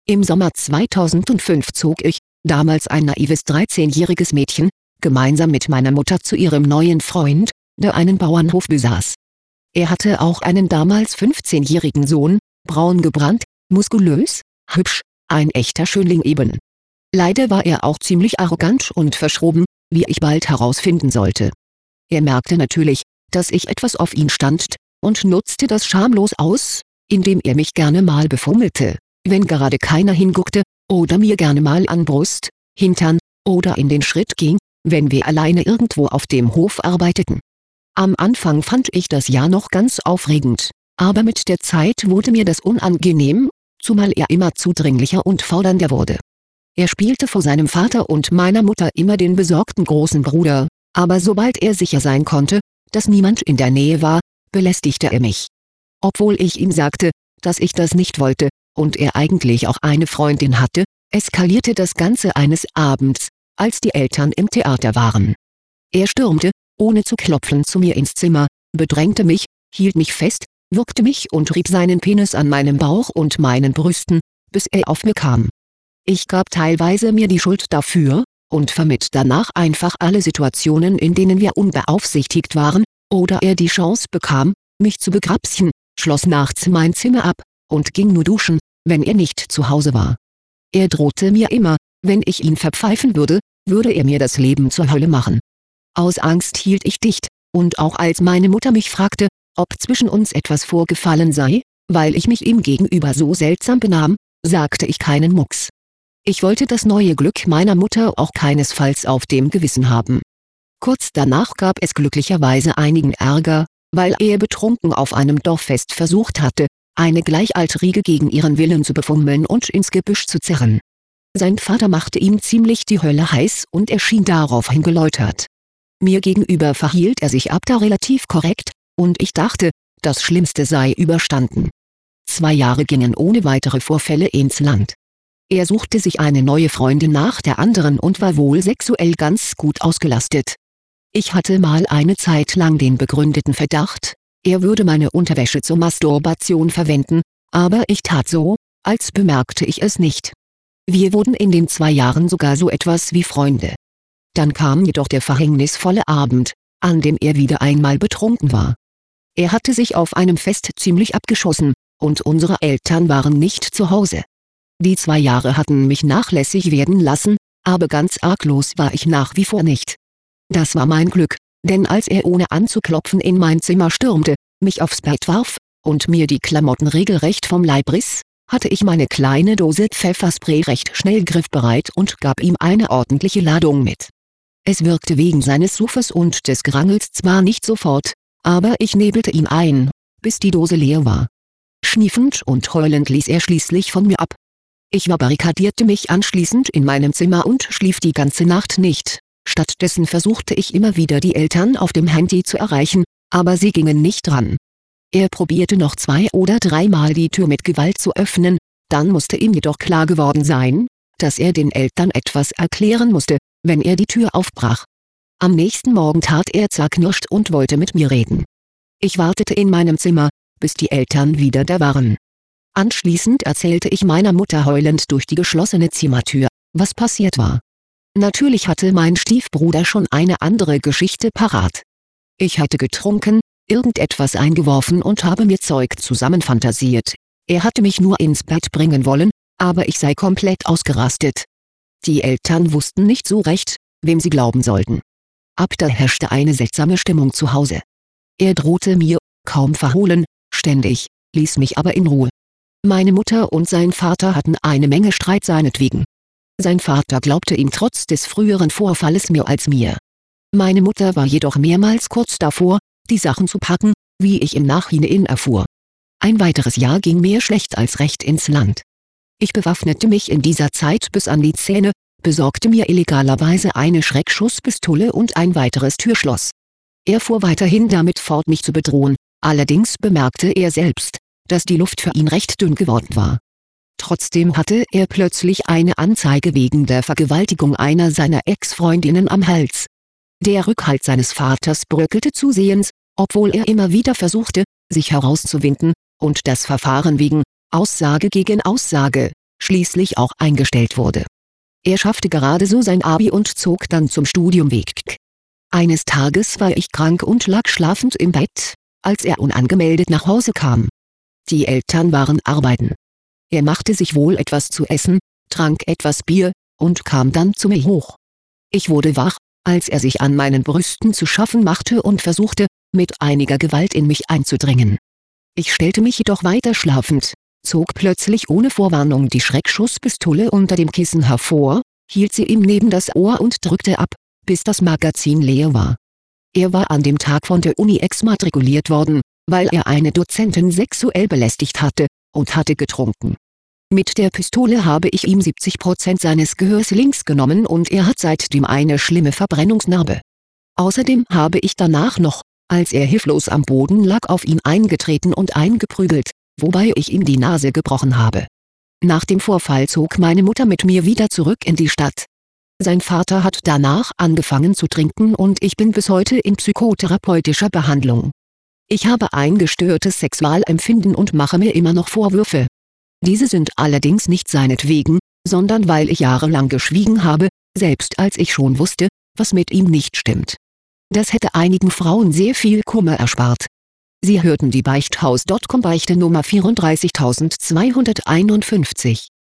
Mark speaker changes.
Speaker 1: Im Sommer 2005 zog ich, damals ein naives 13-jähriges Mädchen, gemeinsam mit meiner Mutter zu ihrem neuen Freund, der einen Bauernhof besaß. Er hatte auch einen damals 15-jährigen Sohn, braun gebrannt, muskulös, hübsch, ein echter Schönling eben. Leider war er auch ziemlich arrogant und verschroben, wie ich bald herausfinden sollte. Er merkte natürlich, dass ich etwas auf ihn stand, und nutzte das schamlos aus, indem er mich gerne mal befummelte, wenn gerade keiner hinguckte, oder mir gerne mal an Brust, Hintern oder in den Schritt ging, wenn wir alleine irgendwo auf dem Hof arbeiteten. Am Anfang fand ich das ja noch ganz aufregend, aber mit der Zeit wurde mir das unangenehm, zumal er immer zudringlicher und fordernder wurde. Er spielte vor seinem Vater und meiner Mutter immer den besorgten großen Bruder, aber sobald er sicher sein konnte, dass niemand in der Nähe war, belästigte er mich. Obwohl ich ihm sagte, dass ich das nicht wollte, und er eigentlich auch eine Freundin hatte, eskalierte das Ganze eines Abends, als die Eltern im Theater waren. Er stürmte, ohne zu klopfen, zu mir ins Zimmer, bedrängte mich, hielt mich fest, würgte mich und rieb seinen Penis an meinem Bauch und meinen Brüsten, bis er auf mir kam. Ich gab teilweise mir die Schuld dafür, und vermied danach einfach alle Situationen, in denen wir unbeaufsichtigt waren, oder er die Chance bekam, mich zu begrapschen, schloss nachts mein Zimmer ab, und ging nur duschen, wenn er nicht zu Hause war. Er drohte mir immer, wenn ich ihn verpfeifen würde er mir das Leben zur Hölle machen. Aus Angst hielt ich dicht, und auch als meine Mutter mich fragte, ob zwischen uns etwas vorgefallen sei, weil ich mich ihm gegenüber so seltsam benahm, sagte ich keinen Mucks. Ich wollte das neue Glück meiner Mutter auch keinesfalls auf dem Gewissen haben. Kurz danach gab es glücklicherweise einigen Ärger, weil er betrunken auf einem Dorffest versucht hatte, eine Gleichaltrige gegen ihren Willen zu befummeln und ins Gebüsch zu zerren. Sein Vater machte ihm ziemlich die Hölle heiß und er schien daraufhin geläutert. Mir gegenüber verhielt er sich ab da relativ korrekt, und ich dachte, das Schlimmste sei überstanden. 2 Jahre gingen ohne weitere Vorfälle ins Land. Er suchte sich eine neue Freundin nach der anderen und war wohl sexuell ganz gut ausgelastet. Ich hatte mal eine Zeit lang den begründeten Verdacht, er würde meine Unterwäsche zur Masturbation verwenden, aber ich tat so, als bemerkte ich es nicht. Wir wurden in den 2 Jahren sogar so etwas wie Freunde. Dann kam jedoch der verhängnisvolle Abend, an dem er wieder einmal betrunken war. Er hatte sich auf einem Fest ziemlich abgeschossen, und unsere Eltern waren nicht zu Hause. Die 2 Jahre hatten mich nachlässig werden lassen, aber ganz arglos war ich nach wie vor nicht. Das war mein Glück, denn als er ohne anzuklopfen in mein Zimmer stürmte, mich aufs Bett warf und mir die Klamotten regelrecht vom Leib riss, hatte ich meine kleine Dose Pfefferspray recht schnell griffbereit und gab ihm eine ordentliche Ladung mit. Es wirkte wegen seines Suffes und des Gerangels zwar nicht sofort, aber ich nebelte ihn ein, bis die Dose leer war. Schniefend und heulend ließ er schließlich von mir ab. Ich verbarrikadierte mich anschließend in meinem Zimmer und schlief die ganze Nacht nicht. Stattdessen versuchte ich immer wieder die Eltern auf dem Handy zu erreichen, aber sie gingen nicht ran. Er probierte noch 2 oder 3 Mal die Tür mit Gewalt zu öffnen, dann musste ihm jedoch klar geworden sein, dass er den Eltern etwas erklären musste, wenn er die Tür aufbrach. Am nächsten Morgen tat er zerknirscht und wollte mit mir reden. Ich wartete in meinem Zimmer, bis die Eltern wieder da waren. Anschließend erzählte ich meiner Mutter heulend durch die geschlossene Zimmertür, was passiert war. Natürlich hatte mein Stiefbruder schon eine andere Geschichte parat. Ich hatte getrunken, irgendetwas eingeworfen und habe mir Zeug zusammenfantasiert. Er hatte mich nur ins Bett bringen wollen, aber ich sei komplett ausgerastet. Die Eltern wussten nicht so recht, wem sie glauben sollten. Ab da herrschte eine seltsame Stimmung zu Hause. Er drohte mir, kaum verhohlen, ständig, ließ mich aber in Ruhe. Meine Mutter und sein Vater hatten eine Menge Streit seinetwegen. Sein Vater glaubte ihm trotz des früheren Vorfalles mehr als mir. Meine Mutter war jedoch mehrmals kurz davor, die Sachen zu packen, wie ich im Nachhinein erfuhr. Ein weiteres Jahr ging mehr schlecht als recht ins Land. Ich bewaffnete mich in dieser Zeit bis an die Zähne, besorgte mir illegalerweise eine Schreckschusspistole und ein weiteres Türschloss. Er fuhr weiterhin damit fort, mich zu bedrohen, allerdings bemerkte er selbst, dass die Luft für ihn recht dünn geworden war. Trotzdem hatte er plötzlich eine Anzeige wegen der Vergewaltigung einer seiner Ex-Freundinnen am Hals. Der Rückhalt seines Vaters bröckelte zusehends, obwohl er immer wieder versuchte, sich herauszuwinden, und das Verfahren wegen Aussage gegen Aussage schließlich auch eingestellt wurde. Er schaffte gerade so sein Abi und zog dann zum Studium weg. Eines Tages war ich krank und lag schlafend im Bett, als er unangemeldet nach Hause kam. Die Eltern waren arbeiten. Er machte sich wohl etwas zu essen, trank etwas Bier und kam dann zu mir hoch. Ich wurde wach, als er sich an meinen Brüsten zu schaffen machte und versuchte, mit einiger Gewalt in mich einzudringen. Ich stellte mich jedoch weiter schlafend, zog plötzlich ohne Vorwarnung die Schreckschusspistole unter dem Kissen hervor, hielt sie ihm neben das Ohr und drückte ab, bis das Magazin leer war. Er war an dem Tag von der Uni exmatrikuliert worden, weil er eine Dozentin sexuell belästigt hatte, und hatte getrunken. Mit der Pistole habe ich ihm 70% seines Gehörs links genommen und er hat seitdem eine schlimme Verbrennungsnarbe. Außerdem habe ich danach noch, als er hilflos am Boden lag, auf ihn eingetreten und eingeprügelt, wobei ich ihm die Nase gebrochen habe. Nach dem Vorfall zog meine Mutter mit mir wieder zurück in die Stadt. Sein Vater hat danach angefangen zu trinken und ich bin bis heute in psychotherapeutischer Behandlung. Ich habe ein gestörtes Sexualempfinden und mache mir immer noch Vorwürfe. Diese sind allerdings nicht seinetwegen, sondern weil ich jahrelang geschwiegen habe, selbst als ich schon wusste, was mit ihm nicht stimmt. Das hätte einigen Frauen sehr viel Kummer erspart. Sie hörten die Beichthaus.com Beichte Nummer 34251.